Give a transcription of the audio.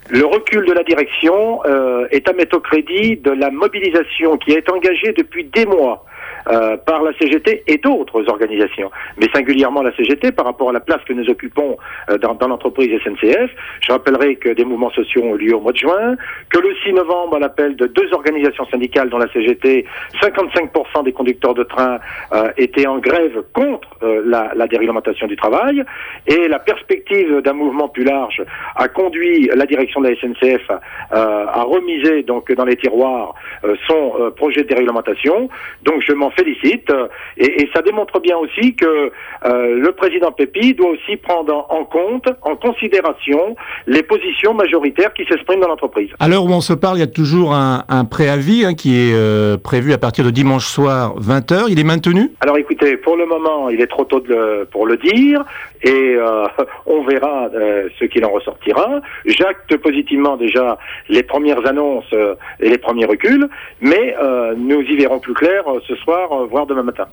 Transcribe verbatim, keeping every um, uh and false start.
Le recul de la direction euh, est à mettre au crédit de la mobilisation qui est engagée depuis des mois Euh, par la C G T et d'autres organisations, mais singulièrement la C G T par rapport à la place que nous occupons euh, dans, dans l'entreprise S N C F. Je rappellerai que des mouvements sociaux ont lieu au mois de juin, que le six novembre, à l'appel de deux organisations syndicales dont la C G T, cinquante-cinq pour cent des conducteurs de train euh, étaient en grève contre euh, la, la déréglementation du travail, et la perspective d'un mouvement plus large a conduit la direction de la S N C F euh, à remiser donc dans les tiroirs euh, son euh, projet de déréglementation. Donc je m'en félicite, et, et ça démontre bien aussi que euh, le président Pépi doit aussi prendre en compte, en considération, les positions majoritaires qui s'expriment dans l'entreprise. À l'heure où on se parle, il y a toujours un, un préavis hein, qui est euh, prévu à partir de dimanche soir vingt heures. Il est maintenu ? Alors écoutez, pour le moment, il est trop tôt de le, pour le dire, et euh, on verra euh, ce qu'il en ressortira. J'acte positivement déjà les premières annonces euh, et les premiers reculs, mais euh, nous y verrons plus clair euh, ce soir, euh, voire demain matin.